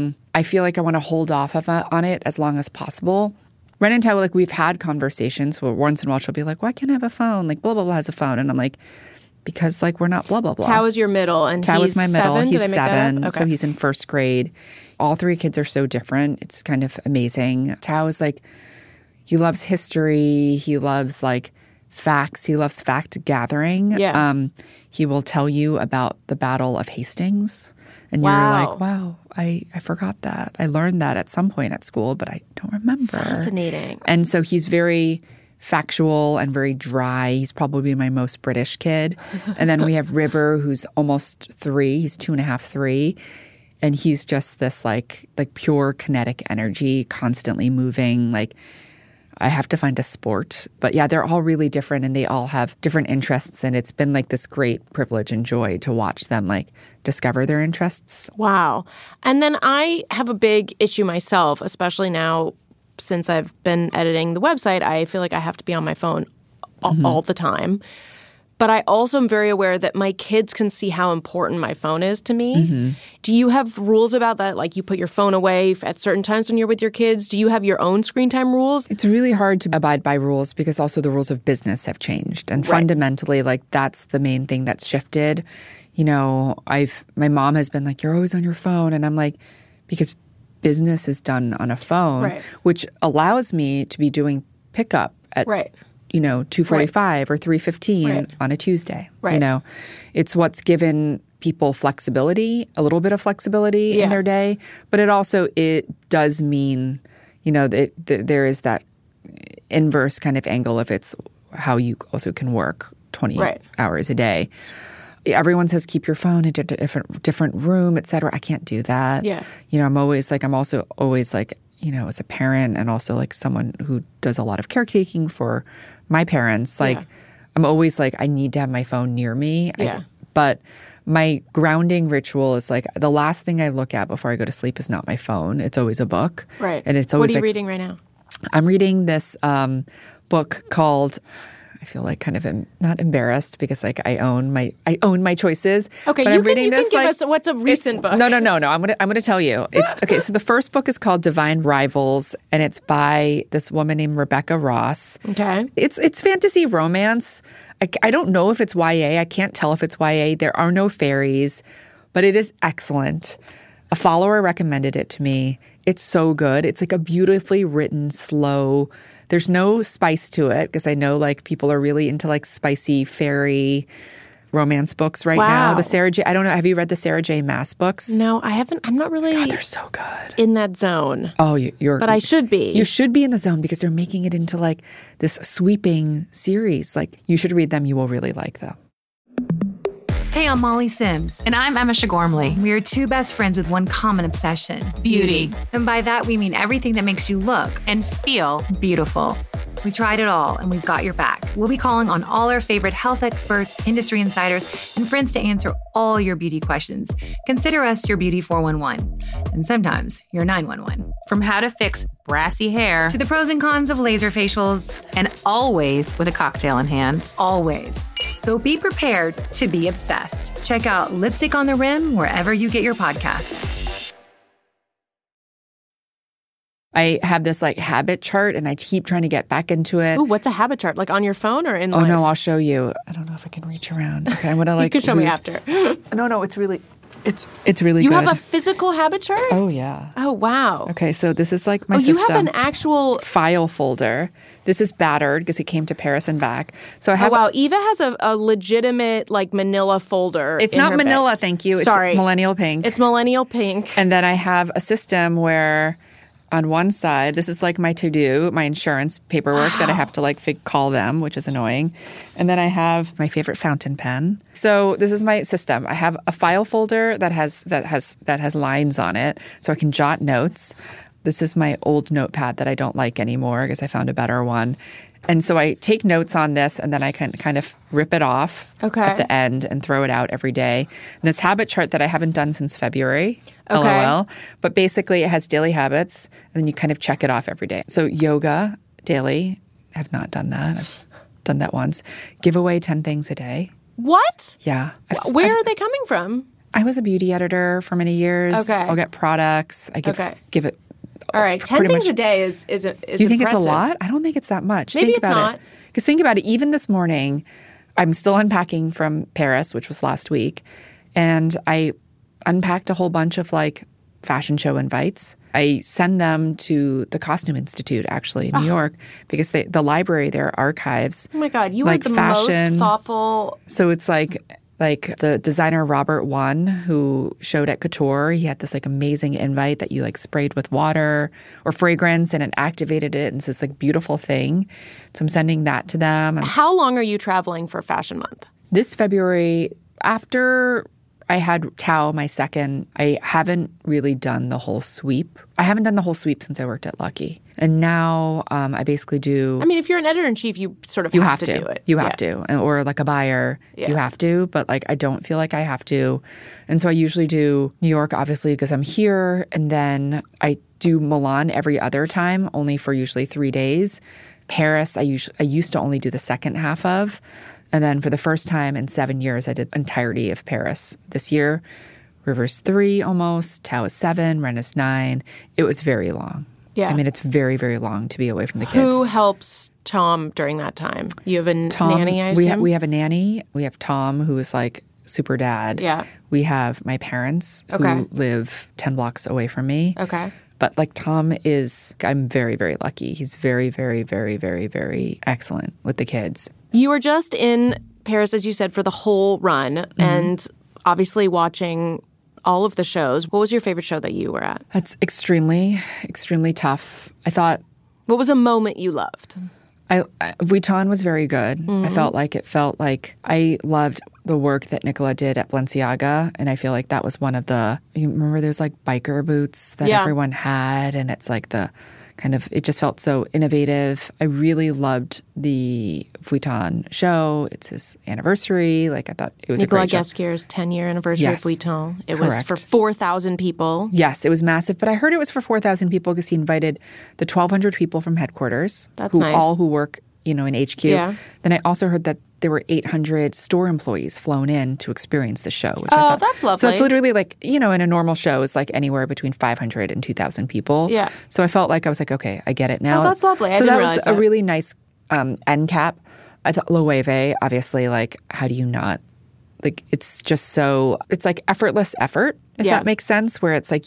Speaker 7: I feel like I want to hold off on it as long as possible. Ren and Tao, like we've had conversations where once in a while she'll be like, why can't I have a phone? Like blah, blah, blah has a phone. And I'm like, because like we're not blah, blah, blah.
Speaker 1: Tao is your middle and
Speaker 7: Tao
Speaker 1: he's
Speaker 7: is my middle.
Speaker 1: 7?
Speaker 7: He's
Speaker 1: Did I make
Speaker 7: 7.
Speaker 1: that up? Okay.
Speaker 7: So he's in first grade. All 3 kids are so different. It's kind of amazing. Tao is like, he loves history. He loves like facts. He loves fact gathering.
Speaker 1: Yeah.
Speaker 7: He will tell you about the Battle of Hastings. And you're like, wow, I forgot that. I learned that at some point at school, but I don't remember.
Speaker 1: Fascinating.
Speaker 7: And so he's very factual and very dry. He's probably my most British kid. And then we have River, who's almost 3. He's 2.5, 3. And he's just this like pure kinetic energy, constantly moving. Like I have to find a sport. But yeah, they're all really different and they all have different interests. And it's been like this great privilege and joy to watch them like discover their interests.
Speaker 1: Wow. And then I have a big issue myself, especially now since I've been editing the website. I feel like I have to be on my phone all the time. But I also am very aware that my kids can see how important my phone is to me. Do you have rules about that? Like you put your phone away at certain times when you're with your kids? Do you have your own screen time rules?
Speaker 7: It's really hard to abide by rules because also the rules of business have changed. And fundamentally, like that's the main thing that's shifted. You know, my mom has been like, you're always on your phone. And I'm like, because business is done on a phone, which allows me to be doing pickup at, you know, 2:45 or 3:15 on a Tuesday. You know, it's what's given people flexibility, a little bit of flexibility in their day. But it does mean, you know, that there is that inverse kind of angle if it's how you also can work 20 hours a day. Everyone says keep your phone in a different room, et cetera. I can't do that.
Speaker 1: Yeah.
Speaker 7: You know, I'm also always like, you know, as a parent and also like someone who does a lot of caretaking for my parents, like I'm always like, I need to have my phone near me.
Speaker 1: Yeah.
Speaker 7: But my grounding ritual is like the last thing I look at before I go to sleep is not my phone. It's always a book.
Speaker 1: Right.
Speaker 7: And it's always
Speaker 1: What are you reading right now?
Speaker 7: I'm reading this book called, I feel like kind of not embarrassed because like I own my choices.
Speaker 1: Okay,
Speaker 7: but
Speaker 1: you
Speaker 7: I'm reading
Speaker 1: can
Speaker 7: this
Speaker 1: give
Speaker 7: like
Speaker 1: us what's a recent book.
Speaker 7: No. I'm gonna tell you. Okay, so the first book is called Divine Rivals, and it's by this woman named Rebecca Ross.
Speaker 1: Okay,
Speaker 7: it's fantasy romance. I don't know if it's YA. I can't tell if it's YA. There are no fairies, but it is excellent. A follower recommended it to me. It's so good. It's like a beautifully written, slow. There's no spice to it because I know like people are really into like spicy fairy romance books right now. The Sarah J. I don't know. Have you read the Sarah J. Maas books?
Speaker 1: No, I haven't. I'm not really.
Speaker 7: God, they're so good.
Speaker 1: In that zone.
Speaker 7: Oh, you're.
Speaker 1: But I should be.
Speaker 7: You should be in the zone because they're making it into like this sweeping series. Like you should read them. You will really like them.
Speaker 8: Hey, I'm Molly Sims.
Speaker 9: And I'm Emma Shagormley.
Speaker 8: We are two best friends with one common obsession.
Speaker 9: Beauty.
Speaker 8: And by that, we mean everything that makes you look
Speaker 9: And feel
Speaker 8: beautiful. We tried it all, and we've got your back. We'll be calling on all our favorite health experts, industry insiders, and friends to answer all your beauty questions. Consider us your beauty 411, and sometimes your 911.
Speaker 9: from how to fix brassy hair
Speaker 8: To the pros and cons of laser facials,
Speaker 9: and always with a cocktail in hand.
Speaker 8: always. So be prepared to be obsessed. Check out Lipstick on the Rim wherever you get your podcasts.
Speaker 7: I have this like habit chart and I keep trying to get back into it.
Speaker 1: Ooh, what's a habit chart? Like on your phone or in
Speaker 7: Oh,
Speaker 1: life?
Speaker 7: no, I'll show you. I don't know if I can reach around. Okay, I'm going to like
Speaker 1: You can show me
Speaker 7: lose-
Speaker 1: after.
Speaker 7: No, it's really, it's really
Speaker 1: You
Speaker 7: good.
Speaker 1: have a physical habit chart?
Speaker 7: Oh, yeah.
Speaker 1: Oh, wow.
Speaker 7: Okay, so this is like my
Speaker 1: Oh,
Speaker 7: system.
Speaker 1: you have an actual...
Speaker 7: file folder. This is battered because it came to Paris and back. So I
Speaker 1: Oh,
Speaker 7: have
Speaker 1: wow. Eva has a legitimate like manila folder.
Speaker 7: It's
Speaker 1: in
Speaker 7: not
Speaker 1: her bag.
Speaker 7: manila, thank you. It's
Speaker 1: Sorry.
Speaker 7: millennial pink.
Speaker 1: It's millennial pink.
Speaker 7: And then I have a system where on one side, this is like my to-do, my insurance paperwork that I have to like call them, which is annoying. And then I have my favorite fountain pen. So this is my system. I have a file folder that has lines on it so I can jot notes. This is my old notepad that I don't like anymore because I found a better one. And so I take notes on this and then I can kind of rip it off at the end and throw it out every day. And this habit chart that I haven't done since February, LOL. But basically it has daily habits and then you kind of check it off every day. So yoga daily, I have not done that. I've done that once. Give away 10 things a day.
Speaker 1: What?
Speaker 7: Yeah.
Speaker 1: Where are they coming from?
Speaker 7: I was a beauty editor for many years.
Speaker 1: Okay.
Speaker 7: I'll get products. I give it.
Speaker 1: All right, 10
Speaker 7: pretty
Speaker 1: things
Speaker 7: much-
Speaker 1: a day is
Speaker 7: You think
Speaker 1: impressive.
Speaker 7: it's a lot? I don't think it's that much.
Speaker 1: Maybe
Speaker 7: think
Speaker 1: it's
Speaker 7: about
Speaker 1: not.
Speaker 7: Because think about it. Even this morning, I'm still unpacking from Paris, which was last week, and I unpacked a whole bunch of like fashion show invites. I send them to the Costume Institute, actually, in New York, because the library, their archives.
Speaker 1: Oh my God, you
Speaker 7: like
Speaker 1: are the
Speaker 7: fashion.
Speaker 1: most thoughtful.
Speaker 7: So it's like the designer Robert One who showed at Couture, he had this like amazing invite that you like sprayed with water or fragrance and it activated it. And it's this like beautiful thing. So I'm sending that to them.
Speaker 1: How long are you traveling for Fashion Month?
Speaker 7: This February, after I had Tao, my second, I haven't really done the whole sweep. I haven't done the whole sweep since I worked at Lucky. And now I basically do.
Speaker 1: I mean, if you're an editor-in-chief, you sort of have to do it.
Speaker 7: You have to. Or like a buyer, you have to. But like I don't feel like I have to. And so I usually do New York, obviously, because I'm here. And then I do Milan every other time, only for usually 3 days. Paris, I used to only do the second half of. And then for the first time in 7 years, I did entirety of Paris. This year, River's 3 almost, Tao is 7, Ren is 9. It was very long.
Speaker 1: Yeah.
Speaker 7: I mean, it's very, very long to be away from the kids.
Speaker 1: Who helps Tom during that time? You have a nanny, I assume?
Speaker 7: We have a nanny. We have Tom, who is like super dad.
Speaker 1: Yeah.
Speaker 7: We have my parents who live 10 blocks away from me.
Speaker 1: Okay.
Speaker 7: But like Tom I'm very, very lucky. He's very, very, very, very, very excellent with the kids.
Speaker 1: You were just in Paris, as you said, for the whole run and obviously watching all of the shows. What was your favorite show that you were at?
Speaker 7: That's extremely, extremely tough. I thought.
Speaker 1: What was a moment you loved?
Speaker 7: Vuitton was very good. I felt like I loved the work that Nicola did at Balenciaga. And I feel like that was one of you remember there's like biker boots that everyone had. And it's like the it just felt so innovative. I really loved the Vuitton show. It's his anniversary. Like, I thought it was
Speaker 1: Nicolas
Speaker 7: a great show.
Speaker 1: Gasquier's 10-year anniversary
Speaker 7: Yes.
Speaker 1: of Vuitton. It
Speaker 7: Correct.
Speaker 1: was for 4,000 people.
Speaker 7: Yes, it was massive. But I heard it was for 4,000 people because he invited the 1,200 people from headquarters.
Speaker 1: That's nice.
Speaker 7: All who work, in HQ.
Speaker 1: Yeah.
Speaker 7: Then I also heard that there were 800 store employees flown in to experience the show. Which I thought,
Speaker 1: that's lovely.
Speaker 7: So it's literally like, in a normal show is like anywhere between 500 and 2,000 people.
Speaker 1: Yeah.
Speaker 7: So I felt like I was like, okay, I get it now.
Speaker 1: Oh, that's lovely. I
Speaker 7: so
Speaker 1: didn't
Speaker 7: that
Speaker 1: realize
Speaker 7: was
Speaker 1: that.
Speaker 7: a really nice end cap. I thought Loewe, obviously, like, how do you not? Like, it's just so, it's like effortless effort, if
Speaker 1: Yeah.
Speaker 7: that makes sense, where it's like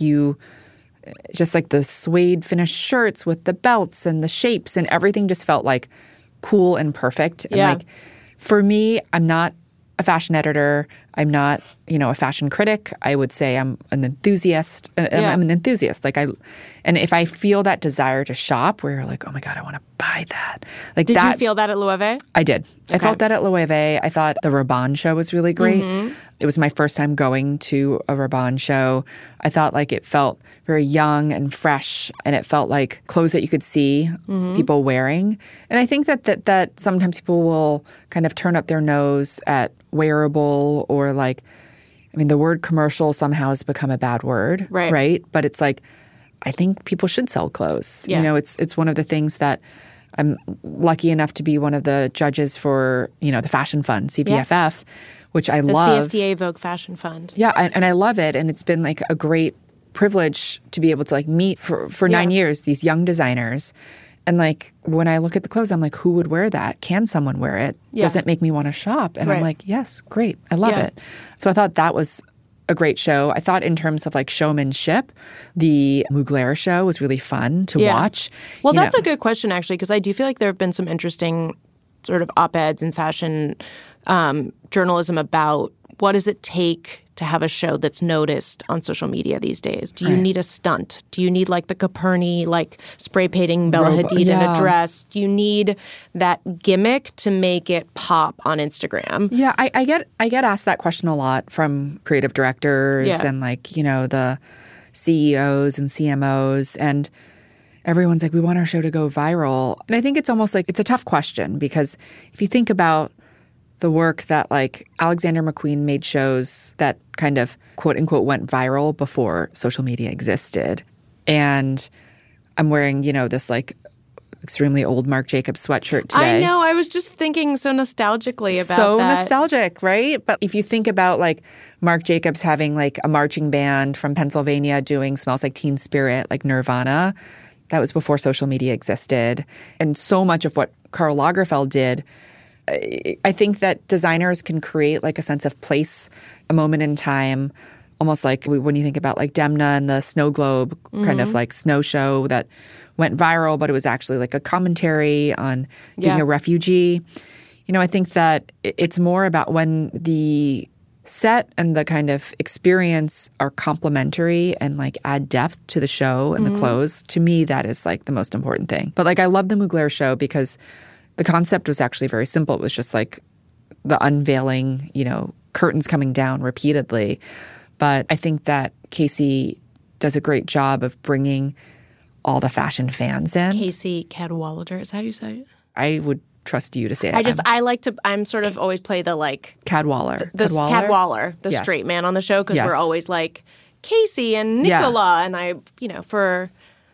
Speaker 7: just like the suede finished shirts with the belts and the shapes and everything just felt like cool and perfect. And
Speaker 1: Yeah.
Speaker 7: like, for me, I'm not a fashion editor. I'm not, a fashion critic. I would say I'm an enthusiast. I'm an enthusiast. And if I feel that desire to shop where you're like, oh my God, I want to buy that. Like,
Speaker 1: Did you feel that at Loewe?
Speaker 7: I did. I felt that at Loewe. I thought the Rabanne show was really great.
Speaker 1: Mm-hmm.
Speaker 7: It was my first time going to a Rabanne show. I thought like it felt very young and fresh, and it felt like clothes that you could see people wearing. And I think that sometimes people will kind of turn up their nose at wearable or like, the word commercial somehow has become a bad word, right? But it's like, I think people should sell clothes.
Speaker 1: Yeah.
Speaker 7: It's one of the things that I'm lucky enough to be one of the judges for, the Fashion Fund, CVFF, which I love.
Speaker 1: The CFDA Vogue Fashion Fund.
Speaker 7: Yeah, and I love it. And it's been like a great privilege to be able to like meet for 9 years these young designers. And like when I look at the clothes, I'm like, who would wear that? Can someone wear it?
Speaker 1: Yeah.
Speaker 7: Does it make me want to shop? And I'm
Speaker 1: Right.
Speaker 7: like, yes, great. I love it. So I thought that was a great show. I thought in terms of like showmanship, the Mugler show was really fun to watch.
Speaker 1: Well, that's a good question, actually, because I do feel like there have been some interesting sort of op-eds in fashion journalism about what does it take to have a show that's noticed on social media these days? Do you need a stunt? Do you need like the Caperni, like spray painting Bella Hadid in a dress? Do you need that gimmick to make it pop on Instagram?
Speaker 7: Yeah, I get asked that question a lot from creative directors and like, the CEOs and CMOs, and everyone's like, we want our show to go viral. And I think it's almost like it's a tough question because if you think about the work that like Alexander McQueen made shows that kind of quote unquote went viral before social media existed. And I'm wearing, this like extremely old Marc Jacobs sweatshirt today.
Speaker 1: I know. I was just thinking so nostalgically about
Speaker 7: so
Speaker 1: that.
Speaker 7: Nostalgic, right? But if you think about like Marc Jacobs having like a marching band from Pennsylvania doing Smells Like Teen Spirit, like Nirvana, that was before social media existed. And so much of what Karl Lagerfeld did, I think that designers can create like a sense of place, a moment in time, almost like when you think about like Demna and the Snow Globe kind of like snow show that went viral, but it was actually like a commentary on being a refugee. I think that it's more about when the set and the kind of experience are complementary and like add depth to the show and the clothes. To me, that is like the most important thing. But like I love the Mugler show because the concept was actually very simple. It was just like the unveiling, curtains coming down repeatedly. But I think that Casey does a great job of bringing all the fashion fans in.
Speaker 1: Casey Cadwallader, is that how you say it?
Speaker 7: I would trust you to say it.
Speaker 1: I'm sort of always play the like
Speaker 7: Cadwaller.
Speaker 1: Cadwaller, the
Speaker 7: Yes.
Speaker 1: straight man on the show, because
Speaker 7: Yes.
Speaker 1: we're always like Casey and Nicola, and I, for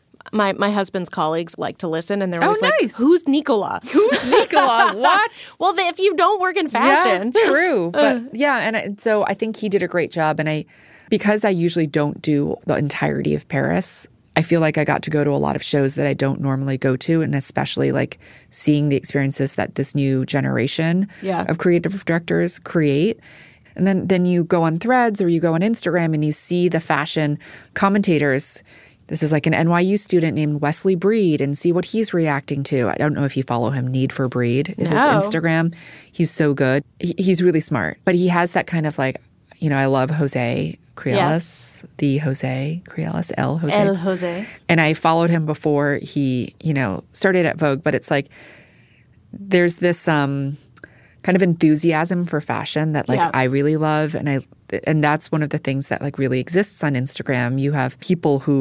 Speaker 1: my husband's colleagues like to listen, and they're always
Speaker 7: nice.
Speaker 1: like, "Who's Nicola?
Speaker 7: Who's Nicola? What?
Speaker 1: Well, if you don't work in fashion,
Speaker 7: Yeah, true. But and so I think he did a great job. And because I usually don't do the entirety of Paris, I feel like I got to go to a lot of shows that I don't normally go to, and especially like seeing the experiences that this new generation of creative directors create. And then you go on Threads or you go on Instagram and you see the fashion commentators. This is like an NYU student named Wesley Breed, and see what he's reacting to. I don't know if you follow him. Need for Breed is his Instagram. He's so good. He's really smart. But he has that kind of like, I love Jose Crialis, the Jose Crialis, El Jose. And I followed him before he, started at Vogue. But it's like there's this kind of enthusiasm for fashion that like I really love. And that's one of the things that like really exists on Instagram. You have people who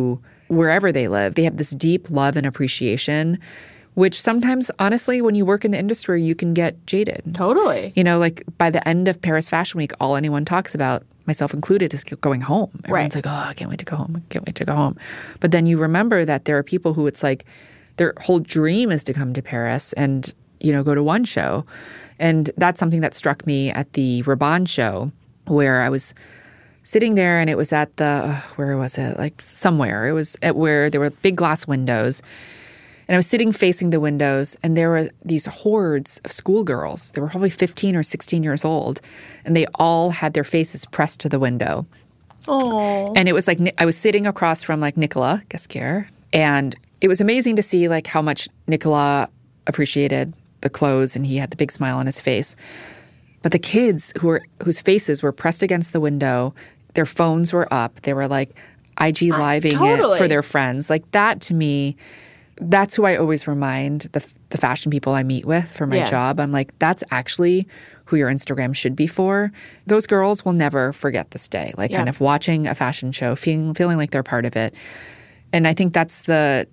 Speaker 7: wherever they live. They have this deep love and appreciation, which sometimes, honestly, when you work in the industry, you can get jaded.
Speaker 1: Totally.
Speaker 7: You know, like by the end of Paris Fashion Week, all anyone talks about, myself included, is going home. Everyone's like, oh, I can't wait to go home. I can't wait to go home. But then you remember that there are people who it's like their whole dream is to come to Paris and, you know, go to one show. And that's something that struck me at the Rabanne show, where I was sitting there, and it was at the, where was it? Like somewhere. It was at where there were big glass windows. And I was sitting facing the windows, and there were these hordes of schoolgirls. They were probably 15 or 16 years old, and they all had their faces pressed to the window.
Speaker 1: Oh.
Speaker 7: And it was like I was sitting across from like Nicolas Ghesquière, and it was amazing to see like how much Nicolas appreciated the clothes, and he had the big smile on his face. But the kids whose faces were pressed against the window, their phones were up. They were like IG living it for their friends. Like that to me, that's who I always remind the fashion people I meet with for my job. I'm like, that's actually who your Instagram should be for. Those girls will never forget this day. Like kind of watching a fashion show, feeling like they're part of it. And I think that's the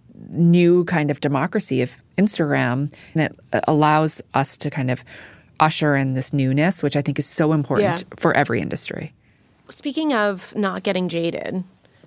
Speaker 7: new kind of democracy of Instagram. And it allows us to kind of usher in this newness, which I think is so important for every industry.
Speaker 1: Speaking of not getting jaded,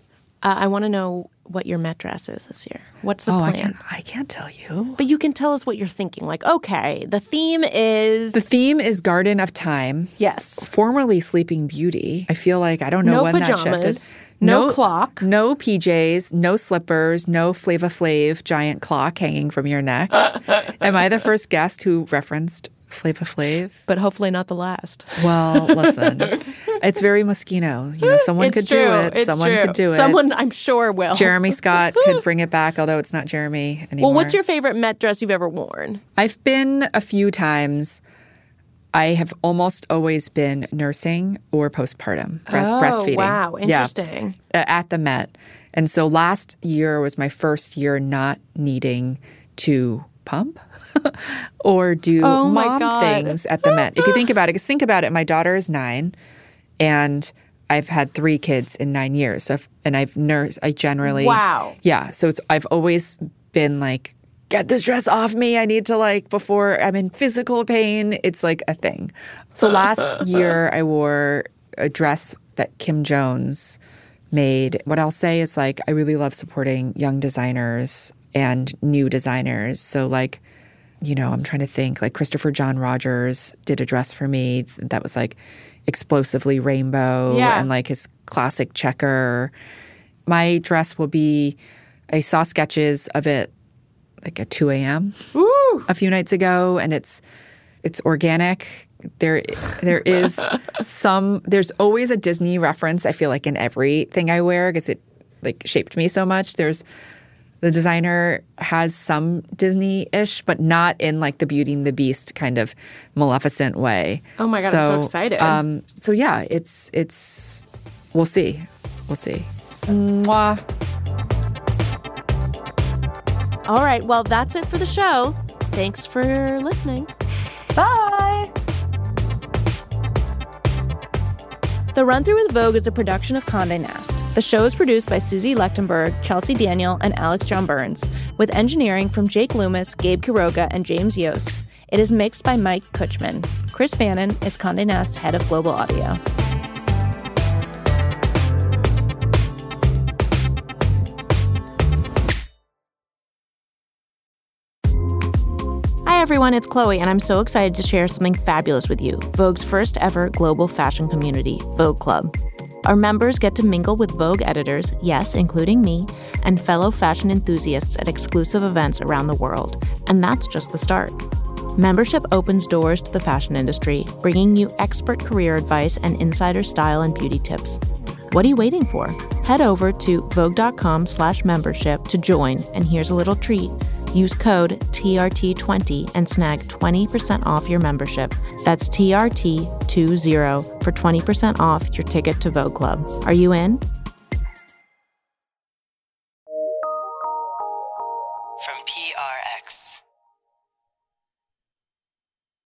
Speaker 1: I want to know what your Met dress is this year. What's the plan?
Speaker 7: I can't tell you.
Speaker 1: But you can tell us what you're thinking. Like, okay, the theme is...
Speaker 7: The theme is Garden of Time.
Speaker 1: Yes.
Speaker 7: Formerly Sleeping Beauty. I feel like I don't know when
Speaker 1: pajamas,
Speaker 7: that shifted.
Speaker 1: No clock.
Speaker 7: No PJs, no slippers, no Flava Flav giant clock hanging from your neck. Am I the first guest who referenced Flava Flav?
Speaker 1: But hopefully not the last.
Speaker 7: Well, listen, it's very Moschino. You know, someone could do it. Someone could do it.
Speaker 1: Someone, I'm sure, will.
Speaker 7: Jeremy Scott could bring it back, although it's not Jeremy anymore.
Speaker 1: Well, what's your favorite Met dress you've ever worn?
Speaker 7: I've been a few times. I have almost always been nursing or postpartum, breastfeeding.
Speaker 1: Wow, interesting.
Speaker 7: Yeah, at the Met. And so last year was my first year not needing to pump or do mom things at the Met. If you think about it, because think about it, my daughter is 9 and I've had 3 kids in 9 years. So and I've nursed, I generally.
Speaker 1: Wow.
Speaker 7: Yeah. So I've always been like, get this dress off me. I need to like, before I'm in physical pain, it's like a thing. So last year I wore a dress that Kim Jones made. What I'll say is like, I really love supporting young designers and new designers. So like, you know, I'm trying to think, like Christopher John Rogers did a dress for me that was like explosively rainbow and like his classic checker. My dress will be, I saw sketches of it like at 2 a.m. a few nights ago, and it's organic. There is there's always a Disney reference, I feel like, in everything I wear because it like shaped me so much. The designer has some Disney-ish, but not in like the Beauty and the Beast kind of Maleficent way.
Speaker 1: Oh my God, I'm so excited.
Speaker 7: So yeah, it's we'll see. Mwah.
Speaker 1: All right, well, that's it for the show. Thanks for listening.
Speaker 2: Bye!
Speaker 1: The Run Through with Vogue is a production of Condé Nast. The show is produced by Susie Lechtenberg, Chelsea Daniel, and Alex John Burns, with engineering from Jake Loomis, Gabe Quiroga, and James Yost. It is mixed by Mike Kutchman. Chris Bannon is Condé Nast's head of global audio. Hi everyone, it's Chloe, and I'm so excited to share something fabulous with you, Vogue's first ever global fashion community, Vogue Club. Our members get to mingle with Vogue editors, yes, including me, and fellow fashion enthusiasts at exclusive events around the world. And that's just the start. Membership opens doors to the fashion industry, bringing you expert career advice and insider style and beauty tips. What are you waiting for? Head over to vogue.com/membership to join, and here's a little treat. Use code TRT20 and snag 20% off your membership. That's TRT20 for 20% off your ticket to Vogue Club. Are you in?